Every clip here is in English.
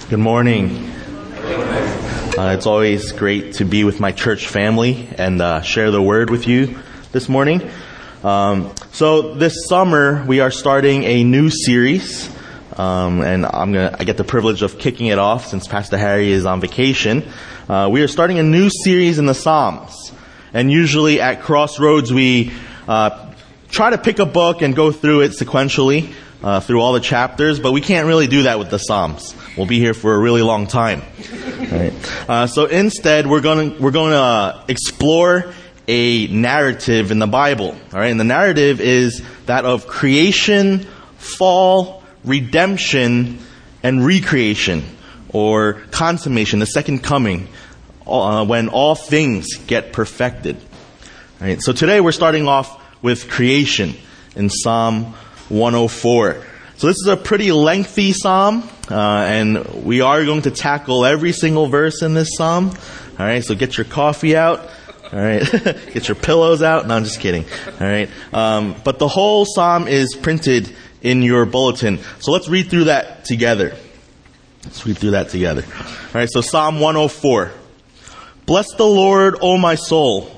Good morning. It's always great to be with my church family and share the word with you this morning. So this summer we are starting a new series, and I get the privilege of kicking it off since Pastor Harry is on vacation. We are starting a new series in the Psalms, and usually at Crossroads we try to pick a book and go through it sequentially. Through all the chapters, but we can't really do that with the Psalms. We'll be here for a really long time. Right. So instead, we're going to explore a narrative in the Bible. All right, and the narrative is that of creation, fall, redemption, and recreation, or consummation, the second coming, when all things get perfected. All right. So today we're starting off with creation in Psalm 104. So this is a pretty lengthy psalm, and we are going to tackle every single verse in this psalm. All right, so get your coffee out. All right, get your pillows out. No, I'm just kidding. All right, but the whole psalm is printed in your bulletin. So let's read through that together. All right, so Psalm 104. Bless the Lord, O my soul.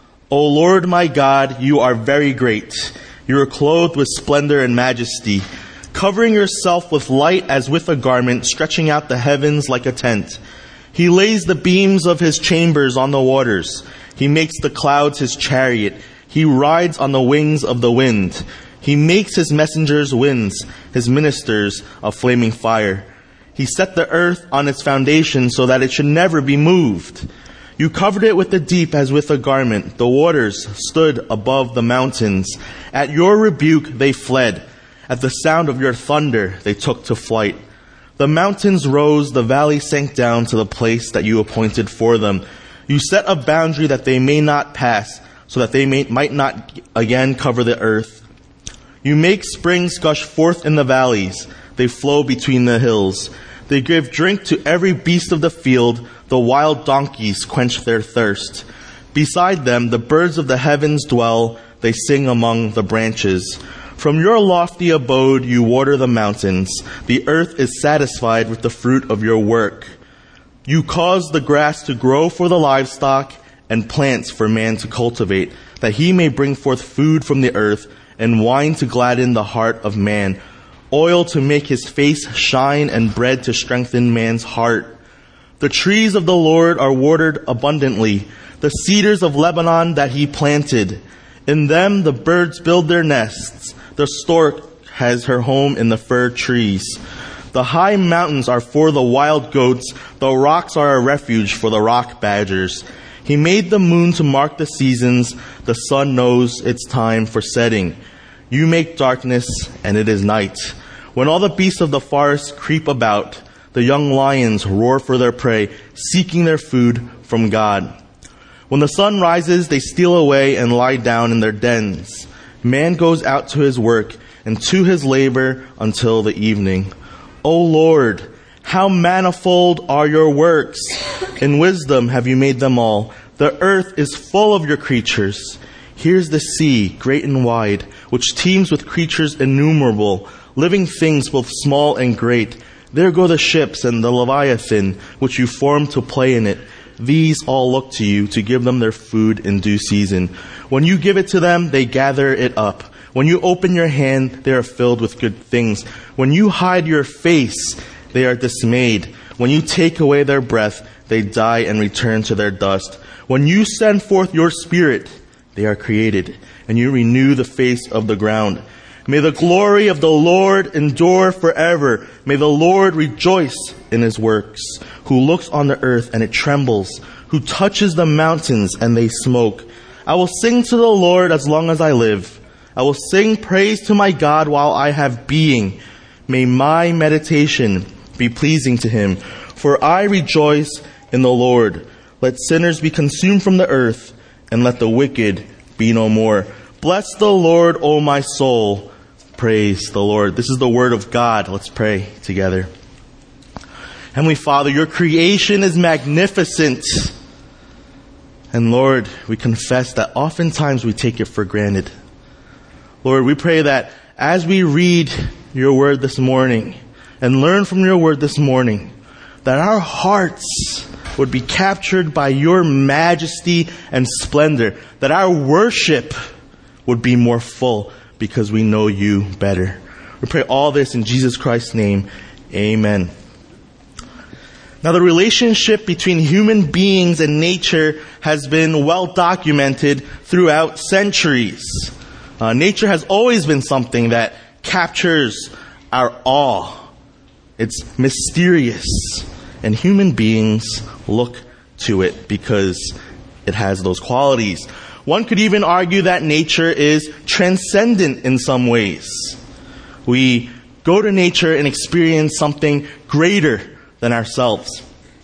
O Lord my God, you are very great. You are clothed with splendor and majesty, covering yourself with light as with a garment, stretching out the heavens like a tent. He lays the beams of his chambers on the waters. He makes the clouds his chariot. He rides on the wings of the wind. He makes his messengers winds, his ministers a flaming fire. He set the earth on its foundation so that it should never be moved. You covered it with the deep as with a garment. The waters stood above the mountains. At your rebuke they fled. At the sound of your thunder they took to flight. The mountains rose, the valley sank down to the place that you appointed for them. You set a boundary that they may not pass, so that they might not again cover the earth. You make springs gush forth in the valleys. They flow between the hills. They give drink to every beast of the field. The wild donkeys quench their thirst. Beside them, the birds of the heavens dwell. They sing among the branches. From your lofty abode, you water the mountains. The earth is satisfied with the fruit of your work. You cause the grass to grow for the livestock and plants for man to cultivate, that he may bring forth food from the earth and wine to gladden the heart of man, oil to make his face shine and bread to strengthen man's heart. The trees of the Lord are watered abundantly, the cedars of Lebanon that he planted. In them the birds build their nests. The stork has her home in the fir trees. The high mountains are for the wild goats. The rocks are a refuge for the rock badgers. He made the moon to mark the seasons. The sun knows its time for setting. You make darkness, and it is night. When all the beasts of the forest creep about, the young lions roar for their prey, seeking their food from God. When the sun rises, they steal away and lie down in their dens. Man goes out to his work and to his labor until the evening. O Lord, how manifold are your works! In wisdom have you made them all. The earth is full of your creatures. Here's the sea, great and wide, which teems with creatures innumerable, living things both small and great. There go the ships and the Leviathan, which you formed to play in it. These all look to you to give them their food in due season. When you give it to them, they gather it up. When you open your hand, they are filled with good things. When you hide your face, they are dismayed. When you take away their breath, they die and return to their dust. When you send forth your spirit, they are created, and you renew the face of the ground. May the glory of the Lord endure forever. May the Lord rejoice in his works, who looks on the earth and it trembles, who touches the mountains and they smoke. I will sing to the Lord as long as I live. I will sing praise to my God while I have being. May my meditation be pleasing to him, for I rejoice in the Lord. Let sinners be consumed from the earth, and let the wicked be no more. Bless the Lord, O my soul. Praise the Lord. This is the word of God. Let's pray together. Heavenly Father, your creation is magnificent. And Lord, we confess that oftentimes we take it for granted. Lord, we pray that as we read your word this morning and learn from your word this morning, that our hearts would be captured by your majesty and splendor, that our worship would be more full because we know you better. We pray all this in Jesus Christ's name. Amen. Now, the relationship between human beings and nature has been well documented throughout centuries. Nature has always been something that captures our awe. It's mysterious, and human beings look to it because it has those qualities. One could even argue that nature is transcendent in some ways. We go to nature and experience something greater than ourselves.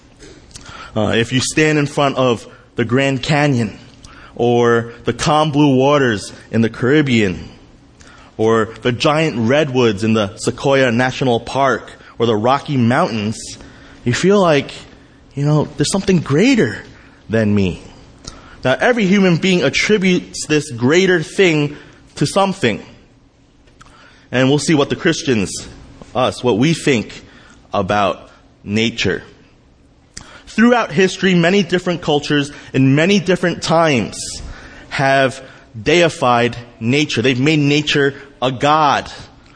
If you stand in front of the Grand Canyon, or the calm blue waters in the Caribbean, or the giant redwoods in the Sequoia National Park, or the Rocky Mountains, you feel like, there's something greater than me. Now, every human being attributes this greater thing to something. And we'll see what the Christians, what we think about nature. Throughout history, many different cultures in many different times have deified nature. They've made nature a god.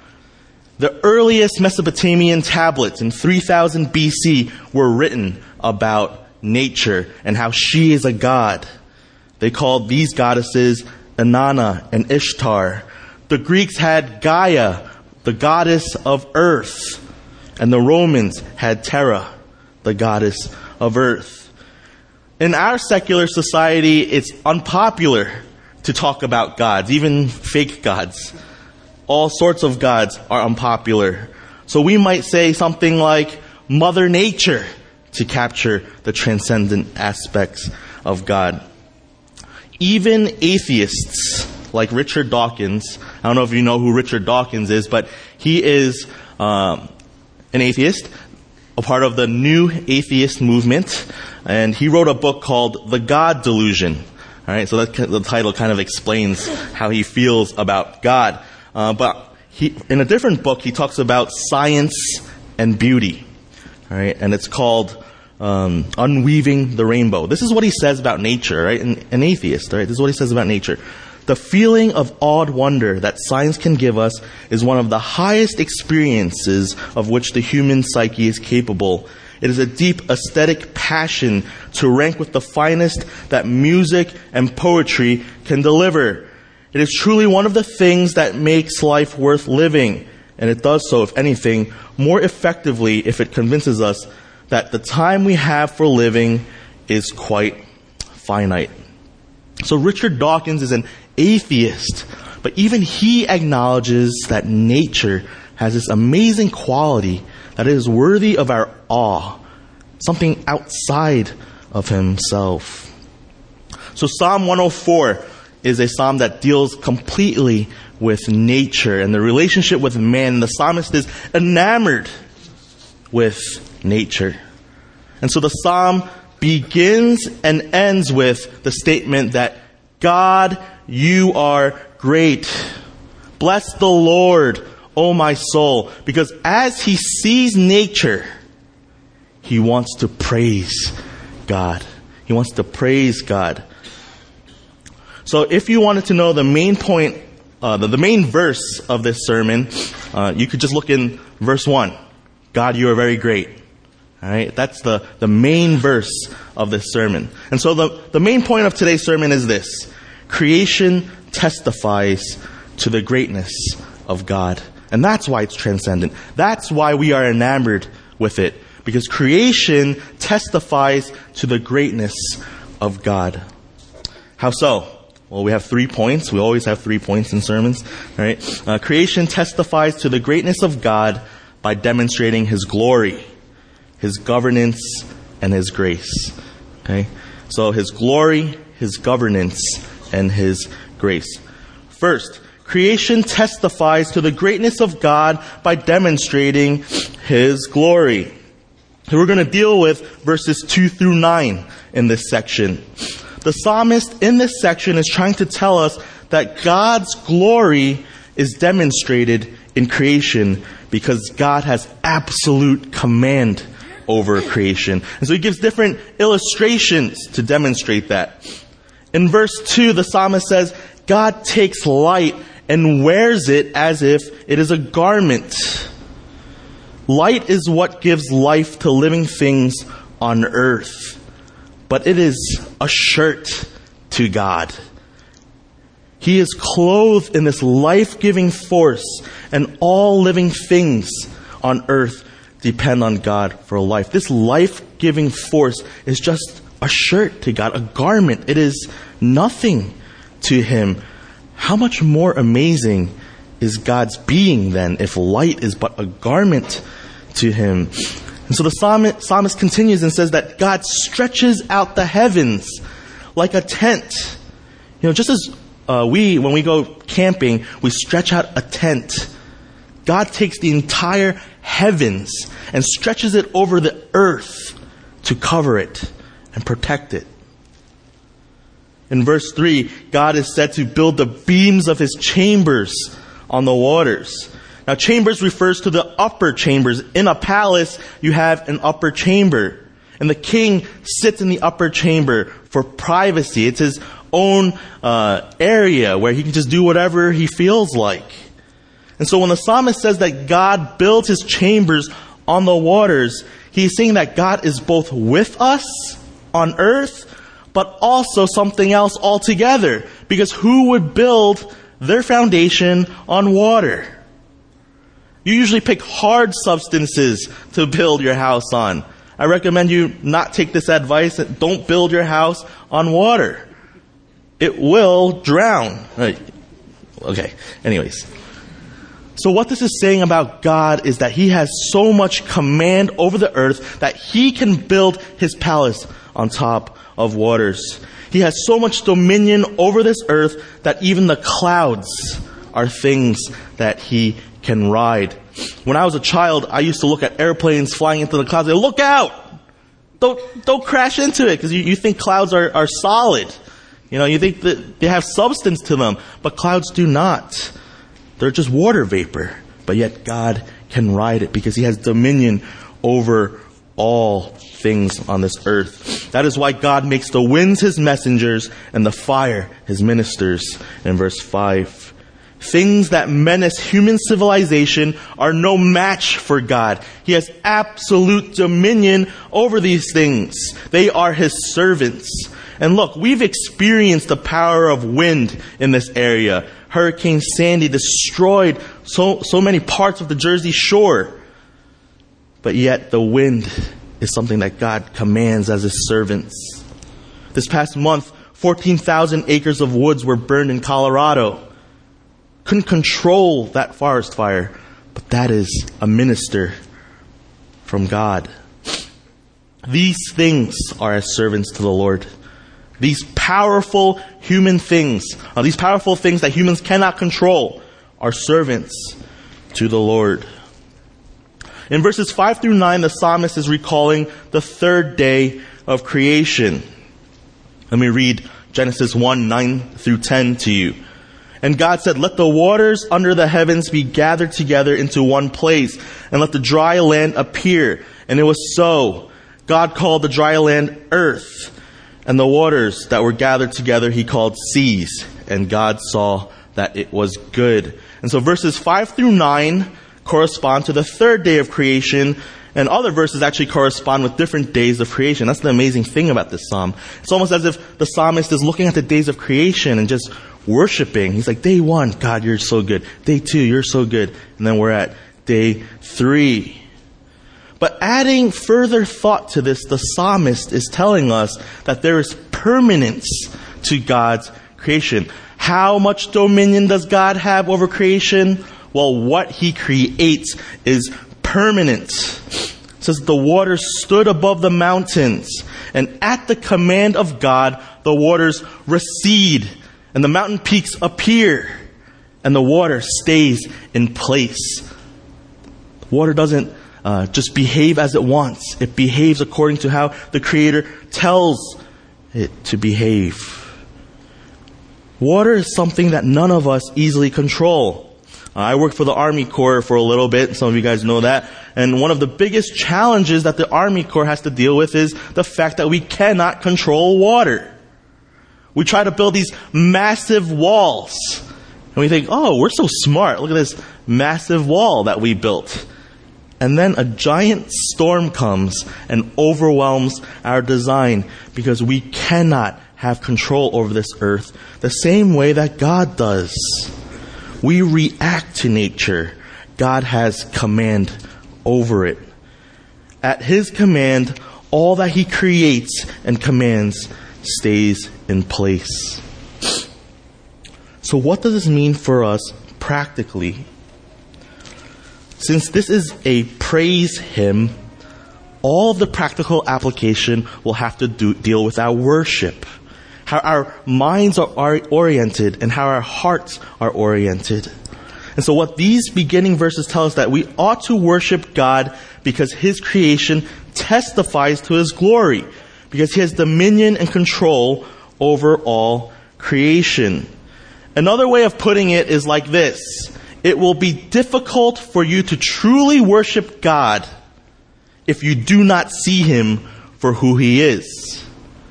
The earliest Mesopotamian tablets in 3000 BC were written about nature and how she is a god. They called these goddesses Inanna and Ishtar. The Greeks had Gaia, the goddess of earth, and the Romans had Terra, the goddess of earth. In our secular society, it's unpopular to talk about gods, even fake gods. All sorts of gods are unpopular. So we might say something like Mother Nature to capture the transcendent aspects of God. Even atheists like Richard Dawkins, I don't know if you know who Richard Dawkins is, but he is an atheist, a part of the New Atheist movement, and he wrote a book called The God Delusion. All right, so the title kind of explains how he feels about God. But in a different book, he talks about science and beauty. All right, and it's called Unweaving the Rainbow. This is what he says about nature, right? An atheist, right? This is what he says about nature. The feeling of awed wonder that science can give us is one of the highest experiences of which the human psyche is capable. It is a deep aesthetic passion to rank with the finest that music and poetry can deliver. It is truly one of the things that makes life worth living, and it does so, if anything, more effectively if it convinces us that the time we have for living is quite finite. So Richard Dawkins is an atheist, but even he acknowledges that nature has this amazing quality that is worthy of our awe, something outside of himself. So Psalm 104 is a psalm that deals completely with nature and the relationship with man. The psalmist is enamored with nature. And so the psalm begins and ends with the statement that God, you are great. Bless the Lord, O my soul, because as he sees nature, he wants to praise God. He wants to praise God. So if you wanted to know the main point, the main verse of this sermon, you could just look in verse 1. God, you are very great. All right, that's the main verse of this sermon. And so the main point of today's sermon is this: creation testifies to the greatness of God. And that's why it's transcendent. That's why we are enamored with it. Because creation testifies to the greatness of God. How so? Well, we have 3 points. We always have 3 points in sermons. All right. Creation testifies to the greatness of God by demonstrating his glory, his governance, and his grace. Okay? So his glory, his governance, and his grace. First, creation testifies to the greatness of God by demonstrating his glory. So we're going to deal with verses 2 through 9 in this section. The psalmist in this section is trying to tell us that God's glory is demonstrated in creation because God has absolute command over creation. And so he gives different illustrations to demonstrate that. In verse 2, the psalmist says, God takes light and wears it as if it is a garment. Light is what gives life to living things on earth, but it is a shirt to God. He is clothed in this life-giving force, and all living things on earth depend on God for life. This life-giving force is just a shirt to God, a garment. It is nothing to him. How much more amazing is God's being then, if light is but a garment to him? And so the psalmist continues and says that God stretches out the heavens like a tent. Just as when we go camping, we stretch out a tent. God takes the entire heavens and stretches it over the earth to cover it and protect it. In verse 3, God is said to build the beams of his chambers on the waters. Now, chambers refers to the upper chambers. In a palace, you have an upper chamber. And the king sits in the upper chamber for privacy. It's his own area where he can just do whatever he feels like. And so when the psalmist says that God builds his chambers on the waters, he's saying that God is both with us on earth, but also something else altogether. Because who would build their foundation on water? You usually pick hard substances to build your house on. I recommend you not take this advice. Don't build your house on water. It will drown. Okay, anyways. So what this is saying about God is that he has so much command over the earth that he can build his palace on top of waters. He has so much dominion over this earth that even the clouds are things that he can ride. When I was a child, I used to look at airplanes flying into the clouds and look out! Don't crash into it, because you think clouds are solid. You think that they have substance to them, but clouds do not. They're just water vapor. But yet God can ride it because he has dominion over all things on this earth. That is why God makes the winds his messengers and the fire his ministers. In verse 5. Things that menace human civilization are no match for God. He has absolute dominion over these things. They are his servants. And look, we've experienced the power of wind in this area. Hurricane Sandy destroyed so many parts of the Jersey Shore. But yet the wind is something that God commands as his servants. This past month, 14,000 acres of woods were burned in Colorado. Couldn't control that forest fire, but that is a minister from God. These things are as servants to the Lord. These powerful human things, these powerful things that humans cannot control, are servants to the Lord. In verses 5 through 9, the psalmist is recalling the third day of creation. Let me read Genesis 1, 9 through 10 to you. And God said, let the waters under the heavens be gathered together into one place, and let the dry land appear. And it was so. God called the dry land earth, and the waters that were gathered together he called seas. And God saw that it was good. And so verses 5 through 9 correspond to the third day of creation, and other verses actually correspond with different days of creation. That's the amazing thing about this psalm. It's almost as if the psalmist is looking at the days of creation and just worshiping. He's like, day 1, God, you're so good. Day 2, you're so good. And then we're at day 3. But adding further thought to this, the psalmist is telling us that there is permanence to God's creation. How much dominion does God have over creation? Well, what he creates is permanent. It says the waters stood above the mountains, and at the command of God, the waters recede, and the mountain peaks appear, and the water stays in place. Water doesn't just behave as it wants. It behaves according to how the Creator tells it to behave. Water is something that none of us easily control. I worked for the Army Corps for a little bit. Some of you guys know that. And one of the biggest challenges that the Army Corps has to deal with is the fact that we cannot control water. We try to build these massive walls. And we think, oh, we're so smart. Look at this massive wall that we built. And then a giant storm comes and overwhelms our design because we cannot have control over this earth the same way that God does. We react to nature. God has command over it. At His command, all that He creates and commands stays in place. So what does this mean for us practically? Since this is a praise hymn, all of the practical application will have to deal with our worship. How our minds are oriented and how our hearts are oriented. And so what these beginning verses tell us that we ought to worship God because His creation testifies to His glory. Because He has dominion and control over all creation. Another way of putting it is like this. It will be difficult for you to truly worship God if you do not see Him for who He is.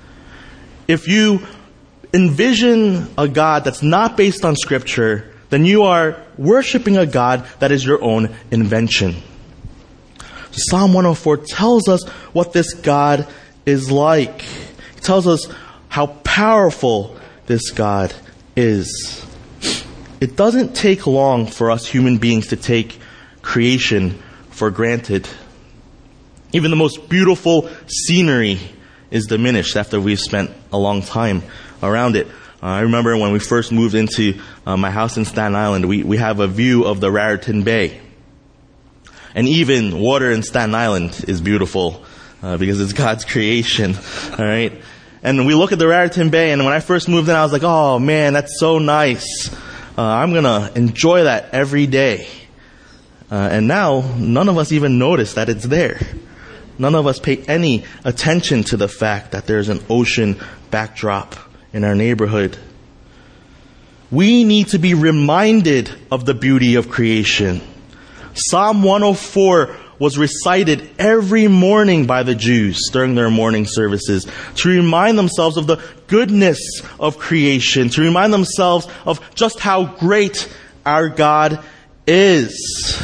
If you envision a God that's not based on Scripture, then you are worshiping a God that is your own invention. Psalm 104 tells us what this God is like. It tells us how powerful this God is. It doesn't take long for us human beings to take creation for granted. Even the most beautiful scenery is diminished after we've spent a long time around it. I remember when we first moved into my house in Staten Island, we have a view of the Raritan Bay. And even water in Staten Island is beautiful because it's God's creation. All right? And we look at the Raritan Bay, and when I first moved in, I was like, oh man, that's so nice. I'm going to enjoy that every day. And now, none of us even notice that it's there. None of us pay any attention to the fact that there's an ocean backdrop in our neighborhood. We need to be reminded of the beauty of creation. Psalm 104 was recited every morning by the Jews during their morning services to remind themselves of the goodness of creation, to remind themselves of just how great our God is.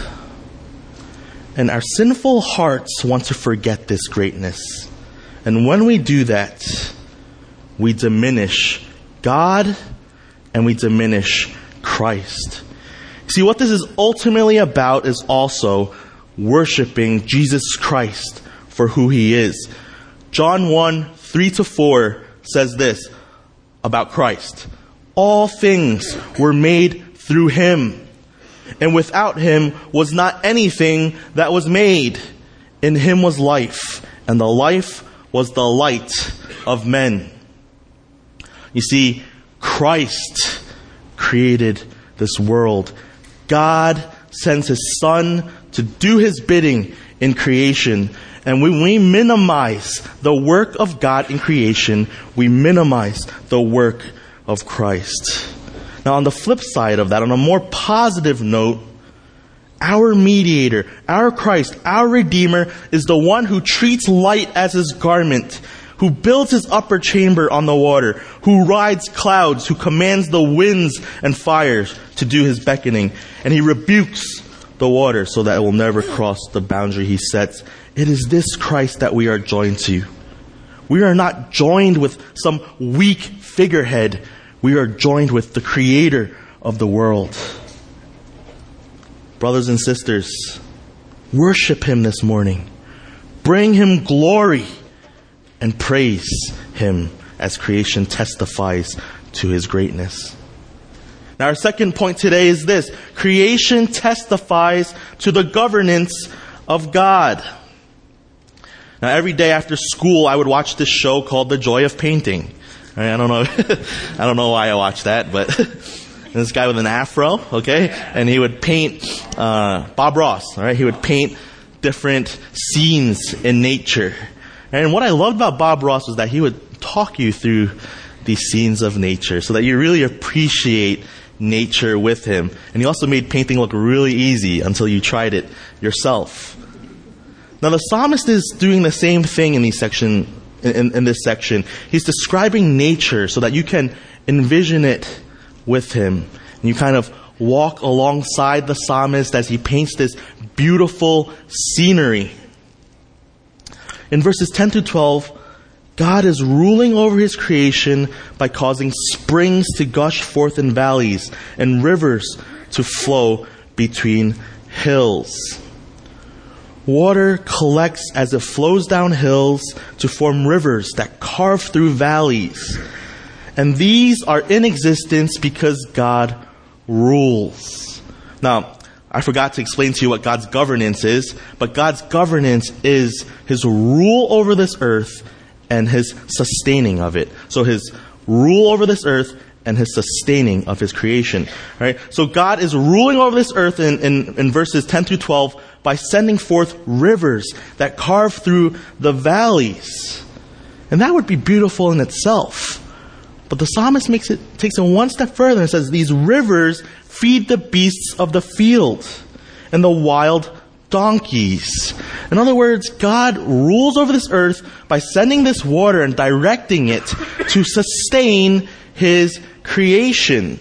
And our sinful hearts want to forget this greatness. And when we do that, we diminish God and we diminish Christ. See, what this is ultimately about is also worshiping Jesus Christ for who He is. John 1:3-4 says this about Christ. All things were made through Him, and without Him was not anything that was made. In Him was life, and the life was the light of men. You see, Christ created this world. God sends His Son to do His bidding in creation. And when we minimize the work of God in creation, we minimize the work of Christ. Now, on the flip side of that, on a more positive note, our mediator, our Christ, our Redeemer is the one who treats light as His garment, who builds His upper chamber on the water, who rides clouds, who commands the winds and fires to do His beckoning, and He rebukes the water so that it will never cross the boundary He sets. It is this Christ that we are joined to. We are not joined with some weak figurehead. We are joined with the Creator of the world. Brothers and sisters, worship Him this morning. Bring Him glory and praise Him as creation testifies to His greatness. Now, our second point today is this. Creation testifies to the governance of God. Now, every day after school, I would watch this show called The Joy of Painting. I don't know why I watched that, but this guy with an afro, okay? And he would paint, Bob Ross, all right? He would paint different scenes in nature. And what I loved about Bob Ross was that he would talk you through these scenes of nature so that you really appreciate nature with him. And he also made painting look really easy until you tried it yourself. Now the psalmist is doing the same thing in this section. He's describing nature so that you can envision it with him. And you kind of walk alongside the psalmist as he paints this beautiful scenery. In verses 10 to 12, God is ruling over his creation by causing springs to gush forth in valleys and rivers to flow between hills. Water collects as it flows down hills to form rivers that carve through valleys. And these are in existence because God rules. Now, I forgot to explain to you what God's governance is, but God's governance is his rule over this earth and his sustaining of it. So his rule over this earth and his sustaining of his creation. Right? So God is ruling over this earth in verses 10 through 12 by sending forth rivers that carve through the valleys. And that would be beautiful in itself. But the psalmist takes it one step further and says these rivers feed the beasts of the field and the wild donkeys. In other words, God rules over this earth by sending this water and directing it to sustain his creation.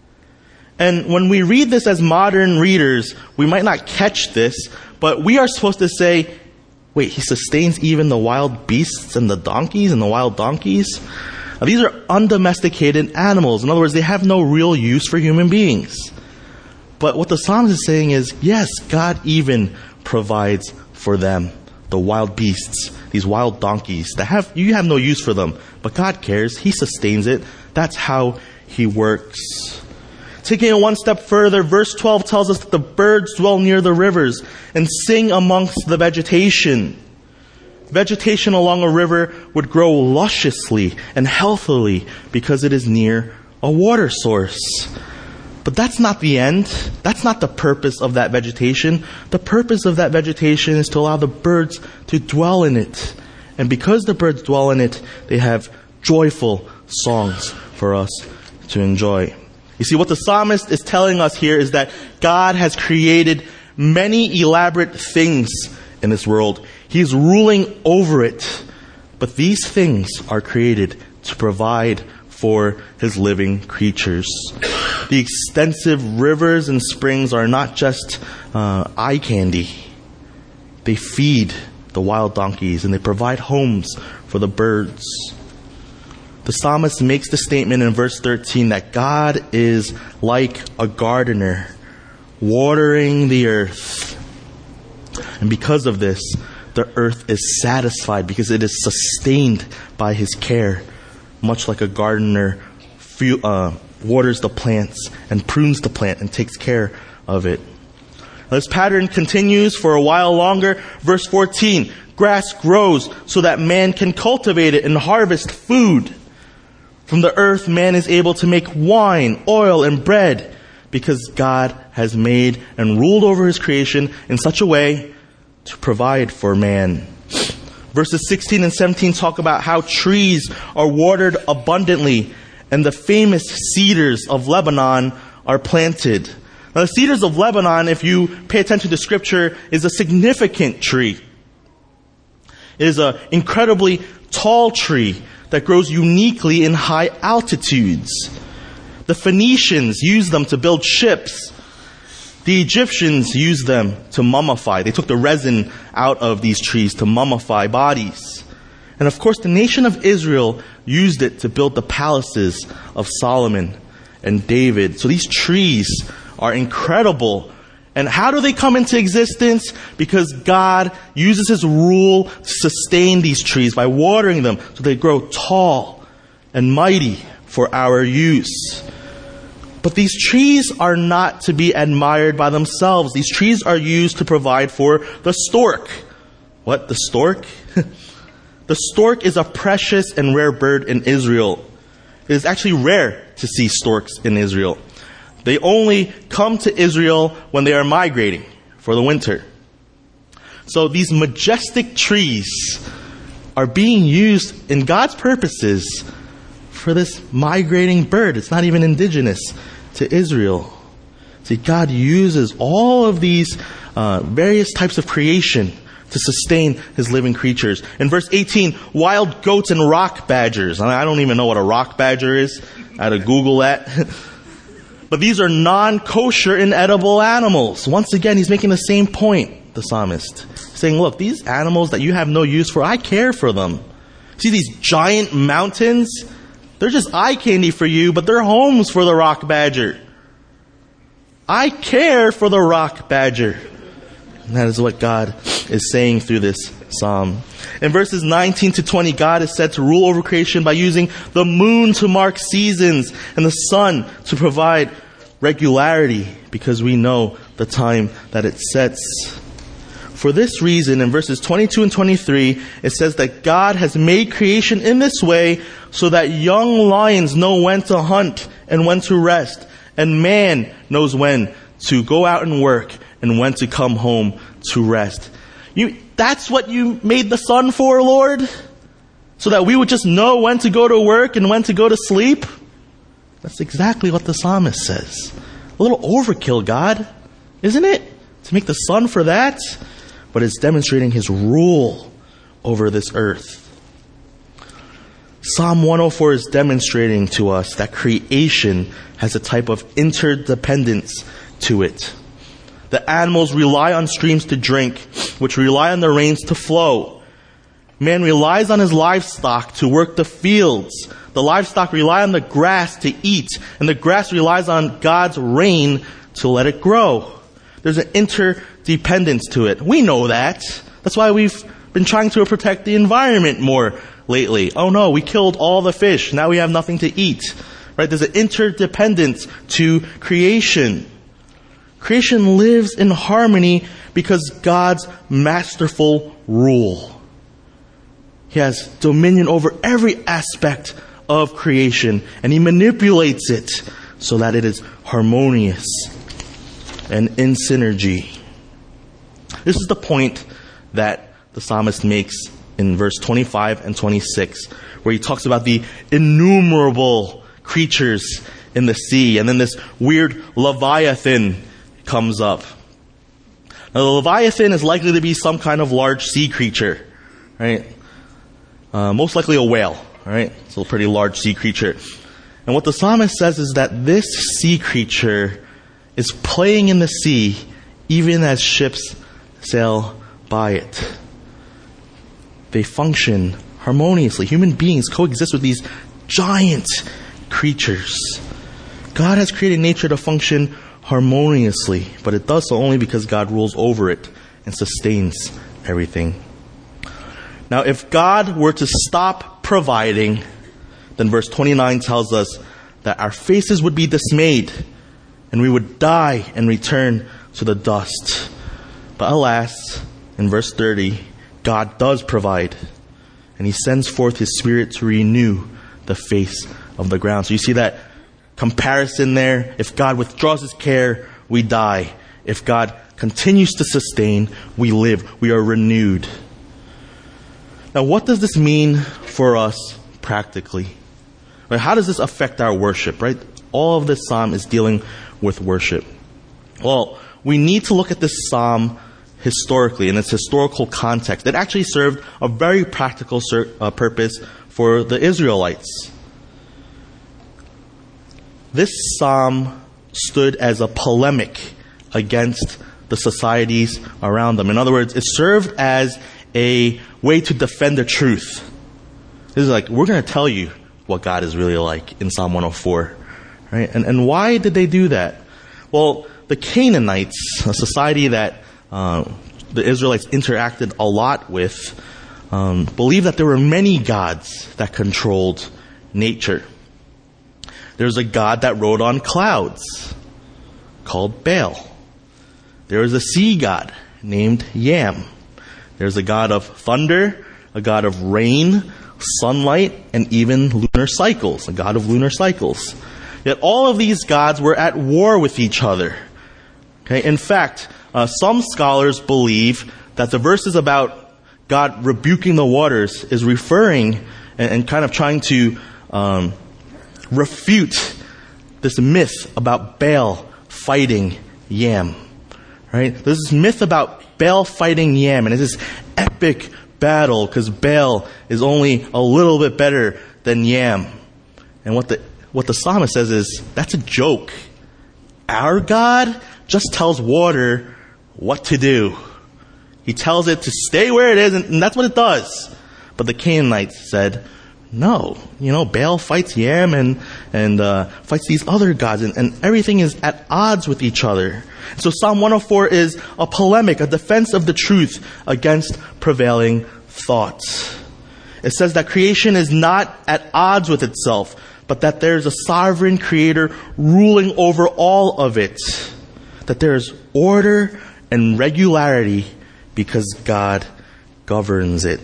And when we read this as modern readers, we might not catch this, but we are supposed to say, wait, he sustains even the wild beasts and the donkeys and the wild donkeys? Now, these are undomesticated animals. In other words, they have no real use for human beings. But what the psalmist is saying is, yes, God even provides for them. The wild beasts, these wild donkeys, you have no use for them. But God cares. He sustains it. That's how he works. Taking it one step further, verse 12 tells us that the birds dwell near the rivers and sing amongst the vegetation. Vegetation along a river would grow lusciously and healthily because it is near a water source. But that's not the end. That's not the purpose of that vegetation. The purpose of that vegetation is to allow the birds to dwell in it. And because the birds dwell in it, they have joyful songs for us to enjoy. You see, what the psalmist is telling us here is that God has created many elaborate things in this world. He's ruling over it. But these things are created to provide for his living creatures. The extensive rivers and springs are not just eye candy. They feed the wild donkeys and they provide homes for the birds. The psalmist makes the statement in verse 13 that God is like a gardener watering the earth. And because of this, the earth is satisfied because it is sustained by his care, much like a gardener waters the plants and prunes the plant and takes care of it. This pattern continues for a while longer. Verse 14, grass grows so that man can cultivate it and harvest food. From the earth, man is able to make wine, oil, and bread because God has made and ruled over his creation in such a way to provide for man. Verses 16 and 17 talk about how trees are watered abundantly and the famous cedars of Lebanon are planted. Now, the cedars of Lebanon, if you pay attention to Scripture, is a significant tree. It is an incredibly tall tree that grows uniquely in high altitudes. The Phoenicians used them to build ships. The Egyptians used them to mummify. They took the resin out of these trees to mummify bodies. And of course, the nation of Israel used it to build the palaces of Solomon and David. So these trees are incredible. And how do they come into existence? Because God uses his rule to sustain these trees by watering them so they grow tall and mighty for our use. But these trees are not to be admired by themselves. These trees are used to provide for the stork. What? The stork? The stork is a precious and rare bird in Israel. It is actually rare to see storks in Israel. They only come to Israel when they are migrating for the winter. So these majestic trees are being used in God's purposes for this migrating bird. It's not even indigenous to Israel. See, God uses all of these various types of creation to sustain his living creatures. In verse 18, wild goats and rock badgers. I don't even know what a rock badger is. I had to Google that. But these are non-kosher, inedible animals. Once again, he's making the same point, the psalmist. Saying, look, these animals that you have no use for, I care for them. See these giant mountains? They're just eye candy for you, but they're homes for the rock badger. I care for the rock badger. And that is what God is saying through this psalm. In verses 19 to 20, God is said to rule over creation by using the moon to mark seasons and the sun to provide regularity, because we know the time that it sets. For this reason, in verses 22 and 23, it says that God has made creation in this way so that young lions know when to hunt and when to rest, and man knows when to go out and work and when to come home to rest. That's what you made the sun for, Lord? So that we would just know when to go to work and when to go to sleep? That's exactly what the psalmist says. A little overkill, God, isn't it? To make the sun for that? But it's demonstrating his rule over this earth. Psalm 104 is demonstrating to us that creation has a type of interdependence to it. The animals rely on streams to drink, which rely on the rains to flow. Man relies on his livestock to work the fields. The livestock rely on the grass to eat, and the grass relies on God's rain to let it grow. There's an interdependence to it. We know that. That's why we've been trying to protect the environment more lately. Oh no, we killed all the fish. Now we have nothing to eat. Right? There's an interdependence to creation. Creation lives in harmony because God's masterful rule. He has dominion over every aspect of creation, and he manipulates it so that it is harmonious and in synergy. This is the point that the psalmist makes in verse 25 and 26, where he talks about the innumerable creatures in the sea, and then this weird Leviathan comes up. Now, the Leviathan is likely to be some kind of large sea creature, right? Most likely a whale, right? So a pretty large sea creature. And what the psalmist says is that this sea creature is playing in the sea even as ships sail by it. They function harmoniously. Human beings coexist with these giant creatures. God has created nature to function harmoniously, but it does so only because God rules over it and sustains everything. Now, if God were to stop providing, then verse 29 tells us that our faces would be dismayed and we would die and return to the dust. But alas, in verse 30, God does provide, and he sends forth his Spirit to renew the face of the ground. So you see that comparison there. If God withdraws his care, we die. If God continues to sustain, we live. We are renewed. Now, what does this mean for us practically? Right, how does this affect our worship, right? All of this psalm is dealing with worship. Well, we need to look at this psalm historically, in its historical context. It actually served a very practical purpose for the Israelites. This psalm stood as a polemic against the societies around them. In other words, it served as a way to defend the truth. This is like, we're going to tell you what God is really like in Psalm 104. Right? And why did they do that? Well, the Canaanites, a society that the Israelites interacted a lot with, believed that there were many gods that controlled nature. There's a god that rode on clouds called Baal. There is a sea god named Yam. There's a god of thunder, a god of rain, sunlight, and even lunar cycles, a god of lunar cycles. Yet all of these gods were at war with each other. Okay? In fact, some scholars believe that the verses about God rebuking the waters is referring and kind of trying to refute this myth about Baal fighting Yam. Right? There's this myth about Baal fighting Yam, and it's this epic battle because Baal is only a little bit better than Yam. And what the psalmist says is, that's a joke. Our God just tells water what to do. He tells it to stay where it is, and that's what it does. But the Canaanites said, no, Baal fights Yam and fights these other gods, and everything is at odds with each other. So Psalm 104 is a polemic, a defense of the truth against prevailing thoughts. It says that creation is not at odds with itself, but that there's a sovereign creator ruling over all of it. That there's order and regularity because God governs it.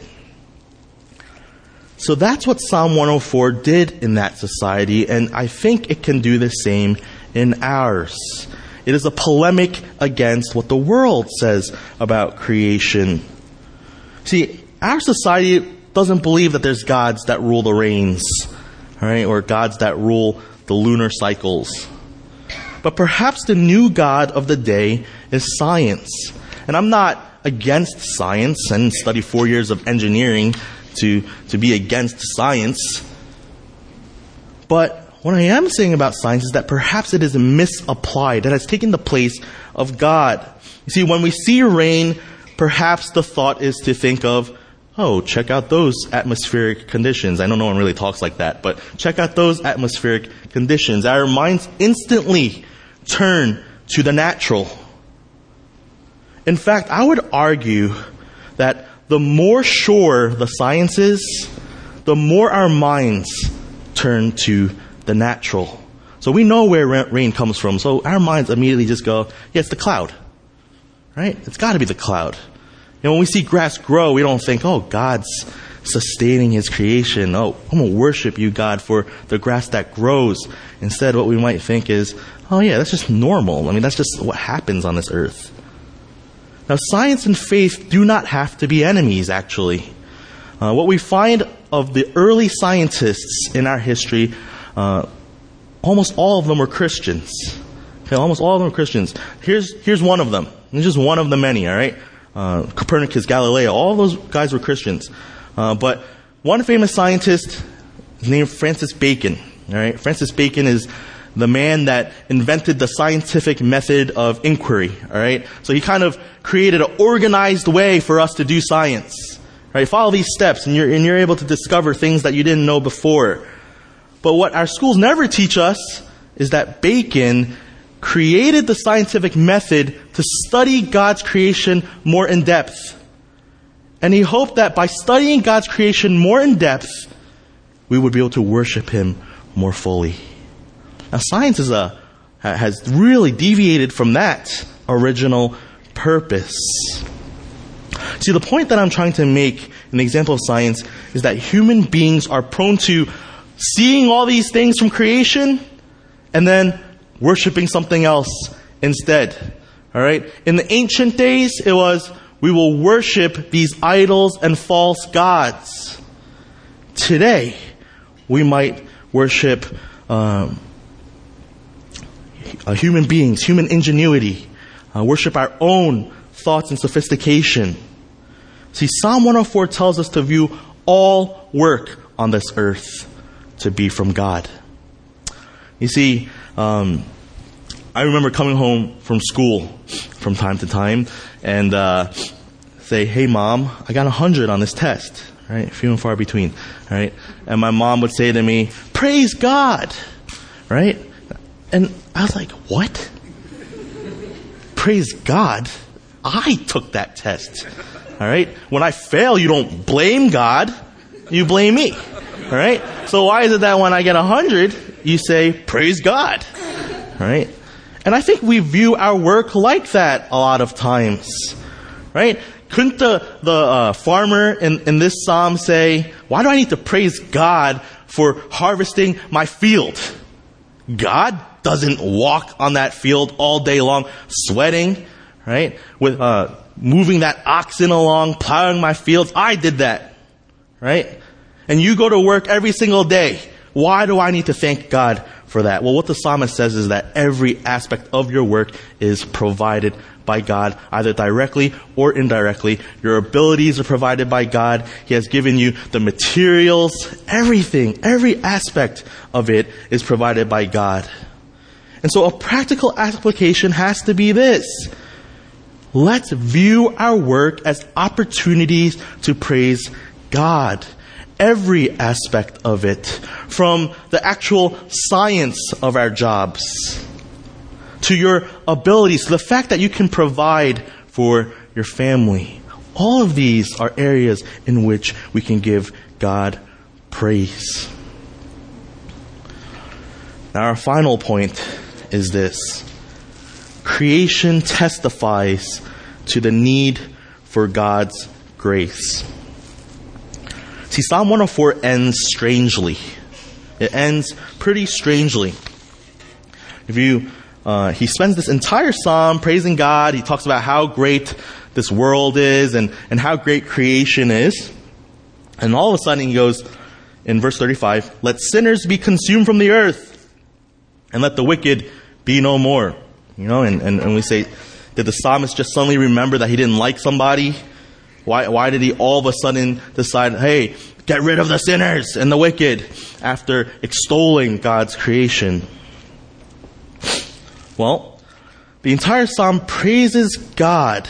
So that's what Psalm 104 did in that society, and I think it can do the same in ours. It is a polemic against what the world says about creation. See, our society doesn't believe that there's gods that rule the rains, right, or gods that rule the lunar cycles. But perhaps the new god of the day is science. And I'm not against science and study 4 years of engineering to be against science. But what I am saying about science is that perhaps it is misapplied, that has taken the place of God. You see, when we see rain, perhaps the thought is to think of, oh, check out those atmospheric conditions. I know no one really talks like that, but check out those atmospheric conditions. Our minds instantly turn to the natural. In fact, I would argue that the more sure the science is, the more our minds turn to the natural. So we know where rain comes from, so our minds immediately just go, yeah, it's the cloud. Right? It's got to be the cloud. When we see grass grow, we don't think, oh, God's sustaining His creation. Oh, I'm going to worship you, God, for the grass that grows. Instead, what we might think is, oh yeah, that's just normal. I mean, that's just what happens on this earth. Now, science and faith do not have to be enemies, actually. What we find of the early scientists in our history, almost all of them were Christians. Okay, almost all of them were Christians. Here's one of them. It's just one of the many, all right? Copernicus, Galileo, all those guys were Christians. But one famous scientist is named Francis Bacon. All right? Francis Bacon is the man that invented the scientific method of inquiry. All right? So he kind of created an organized way for us to do science. Right? Follow these steps, and you're able to discover things that you didn't know before. But what our schools never teach us is that Bacon created the scientific method to study God's creation more in depth. And he hoped that by studying God's creation more in depth, we would be able to worship Him more fully. Now, science has really deviated from that original purpose. See, the point that I'm trying to make in the example of science is that human beings are prone to seeing all these things from creation and then worshiping something else instead. All right? In the ancient days, it was, we will worship these idols and false gods. Today, we might worship human beings, human ingenuity, worship our own thoughts and sophistication. See, Psalm 104 tells us to view all work on this earth to be from God. You see, I remember coming home from school from time to time and say, hey, Mom, I got 100 on this test. Right? Few and far between. Right? And my mom would say to me, praise God. Right? And I was like, what? Praise God? I took that test. All right? When I fail, you don't blame God. You blame me. All right? So why is it that when I get 100, you say, praise God? All right? And I think we view our work like that a lot of times. Right? Couldn't the farmer in this psalm say, why do I need to praise God for harvesting my field? God doesn't walk on that field all day long, sweating, right? With moving that oxen along, plowing my fields. I did that, right? And you go to work every single day, Why do I need to thank God for that? Well, what the psalmist says is that every aspect of your work is provided by God, either directly or indirectly. Your abilities are provided by God. He has given you the materials. Everything, every aspect of it is provided by God. And so a practical application has to be this. Let's view our work as opportunities to praise God. Every aspect of it, from the actual science of our jobs, to your abilities, to the fact that you can provide for your family. All of these are areas in which we can give God praise. Now, our final point is this. Creation testifies to the need for God's grace. See, Psalm 104 ends strangely. It ends pretty strangely. He spends this entire psalm praising God. He talks about how great this world is and how great creation is. And all of a sudden he goes, in verse 35, let sinners be consumed from the earth, and let the wicked be no more. And we say, did the psalmist just suddenly remember that he didn't like somebody? Why did he all of a sudden decide, hey, get rid of the sinners and the wicked, after extolling God's creation? Well, the entire psalm praises God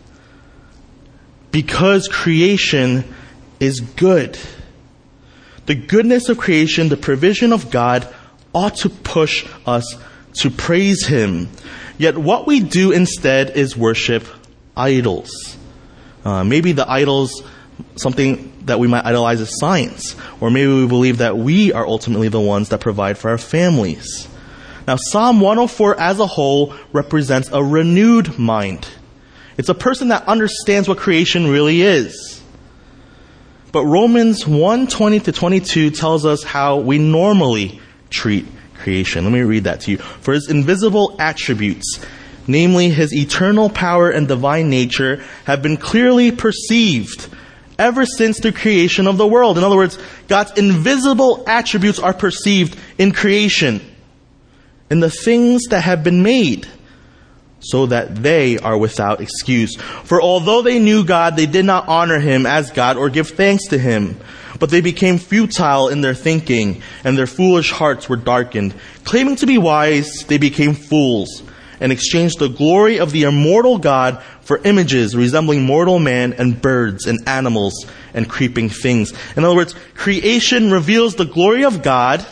because creation is good. The goodness of creation, the provision of God, ought to push us to praise Him. Yet what we do instead is worship idols. Maybe the idols, something that we might idolize is science. Or maybe we believe that we are ultimately the ones that provide for our families. Now, Psalm 104 as a whole represents a renewed mind. It's a person that understands what creation really is. But Romans 1:20-22 tells us how we normally treat creation. Let me read that to you. For His invisible attributes, namely His eternal power and divine nature, have been clearly perceived ever since the creation of the world. In other words, God's invisible attributes are perceived in creation, in the things that have been made, so that they are without excuse. For although they knew God, they did not honor Him as God or give thanks to Him. But they became futile in their thinking, and their foolish hearts were darkened. Claiming to be wise, they became fools, and exchanged the glory of the immortal God for images resembling mortal man and birds and animals and creeping things. In other words, creation reveals the glory of God.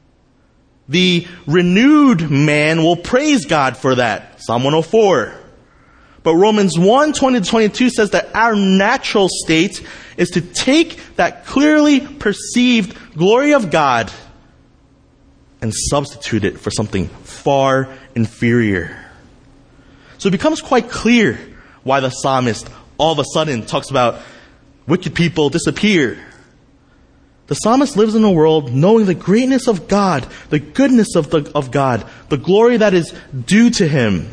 The renewed man will praise God for that. Psalm 104. But Romans 1:20-22 says that our natural state is to take that clearly perceived glory of God and substitute it for something far inferior. So it becomes quite clear why the psalmist all of a sudden talks about wicked people disappear. The psalmist lives in a world knowing the greatness of God, the goodness of God, the glory that is due to Him.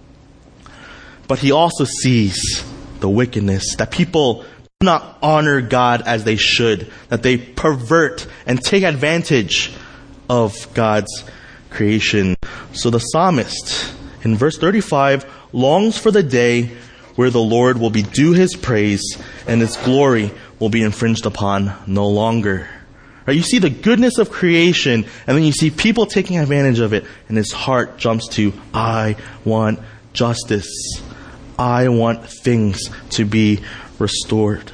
But he also sees the wickedness, that people do not honor God as they should, that they pervert and take advantage of God's creation. So the psalmist, in verse 35, longs for the day where the Lord will be due His praise and His glory will be infringed upon no longer. Right? You see the goodness of creation, and then you see people taking advantage of it, and his heart jumps to, I want justice. I want things to be restored.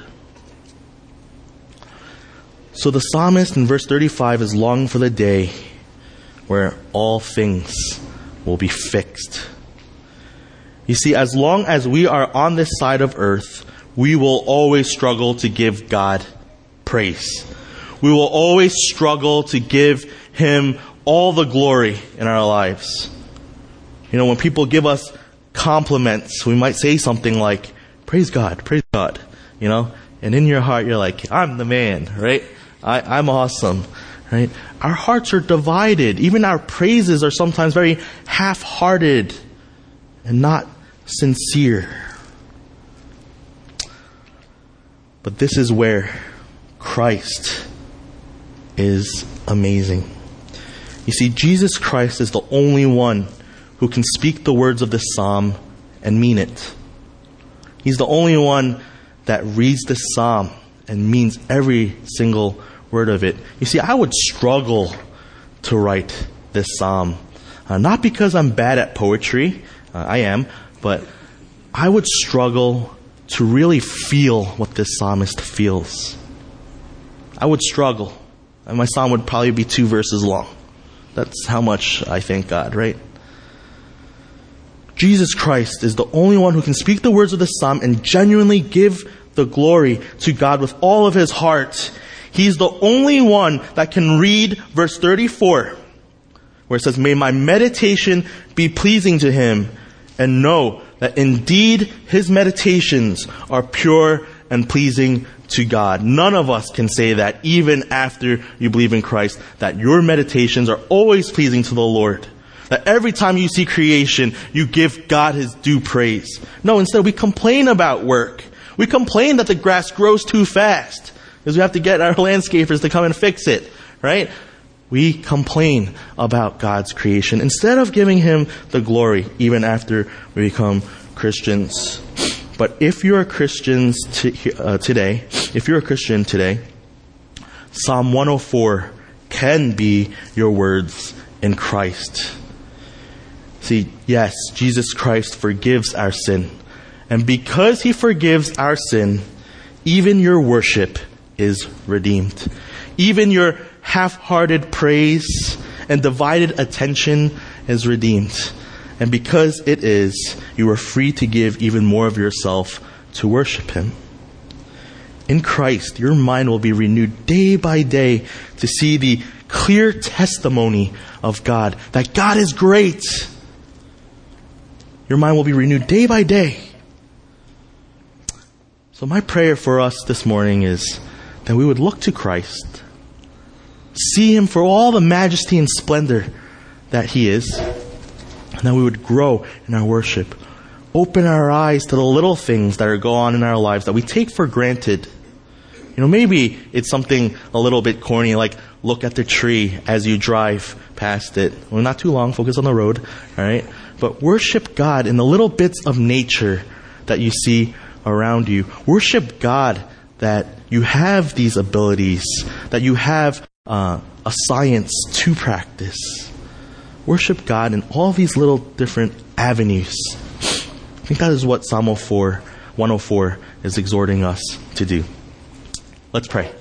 So the psalmist in verse 35 is longing for the day where all things will be fixed. You see, as long as we are on this side of earth, we will always struggle to give God praise. We will always struggle to give Him all the glory in our lives. When people give us compliments, we might say something like, praise God, and in your heart you're like, I'm the man, right? I'm awesome, right? Our hearts are divided. Even our praises are sometimes very half-hearted and not sincere. But this is where Christ is amazing. You see, Jesus Christ is the only one who can speak the words of this psalm and mean it. He's the only one that reads this psalm and means every single word of it. You see, I would struggle to write this psalm. Not because I'm bad at poetry, I am, but I would struggle to really feel what this psalmist feels. I would struggle, and my psalm would probably be 2 verses long. That's how much I thank God, right? Jesus Christ is the only one who can speak the words of this psalm and genuinely give the glory to God with all of his heart. He's the only one that can read verse 34, where it says, "May my meditation be pleasing to him, and know that indeed his meditations are pure and pleasing to God." None of us can say that, even after you believe in Christ, that your meditations are always pleasing to the Lord. That every time you see creation, you give God his due praise. No, instead we complain about work. We complain that the grass grows too fast, because we have to get our landscapers to come and fix it, right? We complain about God's creation instead of giving him the glory, even after we become Christians. But if you're a Christian today, Psalm 104 can be your words in Christ. See, yes, Jesus Christ forgives our sin. And because he forgives our sin, even your worship is redeemed. Even your half-hearted praise and divided attention is redeemed. And because it is, you are free to give even more of yourself to worship him. In Christ, your mind will be renewed day by day to see the clear testimony of God, that God is great. Your mind will be renewed day by day. So my prayer for us this morning is that we would look to Christ, see him for all the majesty and splendor that he is, and that we would grow in our worship. Open our eyes to the little things that are going on in our lives that we take for granted. Maybe it's something a little bit corny, like look at the tree as you drive past it. Well, not too long, focus on the road, all right? But worship God in the little bits of nature that you see around you. Worship God that you have these abilities, that you have a science to practice. Worship God in all these little different avenues. I think that is what Psalm 104 is exhorting us to do. Let's pray.